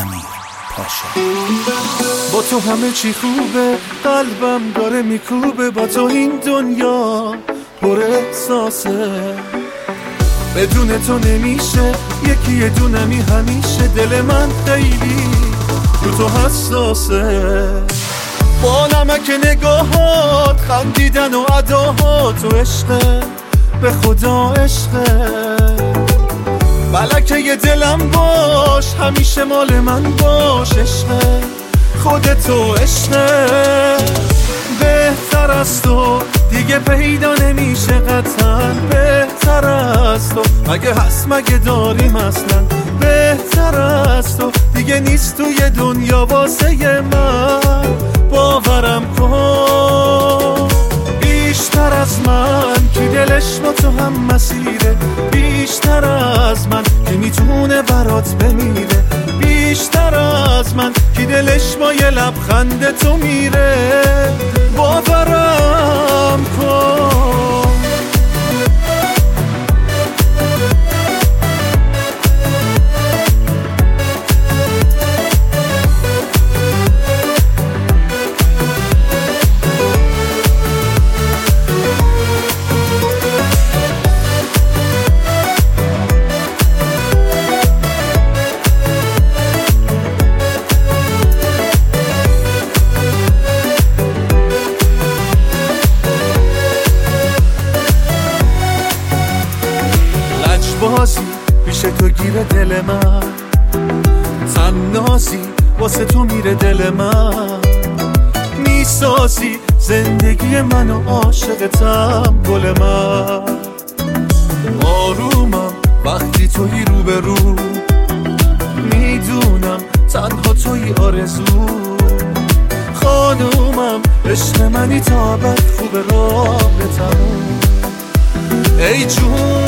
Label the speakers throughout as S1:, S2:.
S1: امیر پاشا.
S2: با تو همه چی خوبه، قلبم داره میکوبه، با تو این دنیا پر احساسه، بدون تو نمیشه، یکی یه دونمی همیشه، دل من خیلی رو تو حساسه. با نمک نگاهات، خندیدن و اداهات و عشقه، به خدا عشقه، ملکه ی دلم باش، همیشه مال من باش، عشقه خودتو عشقه. بهتر از تو دیگه پیدا نمیشه قطعا، بهتر از تو مگه هست مگه داریم اصلا، بهتر از تو دیگه نیست توی دنیا واسه من، باورم کن. بیشتر از من کی دلش با تو هم مسیره، بیشتر از من کی میتونه برات بمیره، بیشتر از من کی دلش با یه لبخند تو میره، باورم کن. بازی پیش تو گیره دل من، تنازی واسه تو میره دل من، میسازی زندگی منو عاشقتم گل من، آرومم وقتی توی رو به رو، میدونم تنها توی آرزو، خانومم عشق منی تا بد خوب راه بتموم، ای جون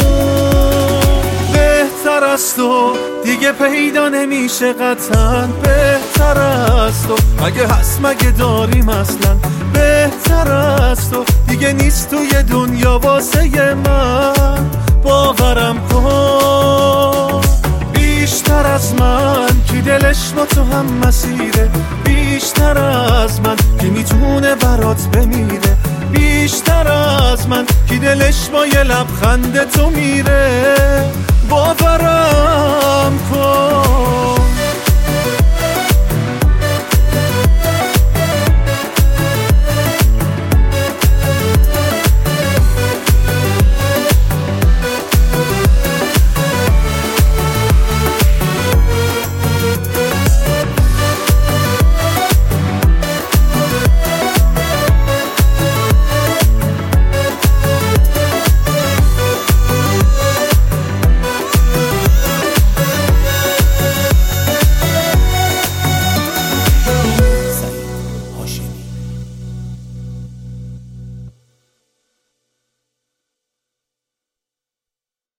S2: بهتر از تو دیگه پیدا نمیشه قطعا، بهتر از تو مگه هست مگه داریم اصلا، بهتر از تو دیگه نیست توی دنیا واسه من، باورم کن. بیشتر از من کی دلش با تو هم مسیره، بیشتر از من کی میتونه برات بمیره، بیشتر از من کی دلش با یه لبخند تو میره، باورم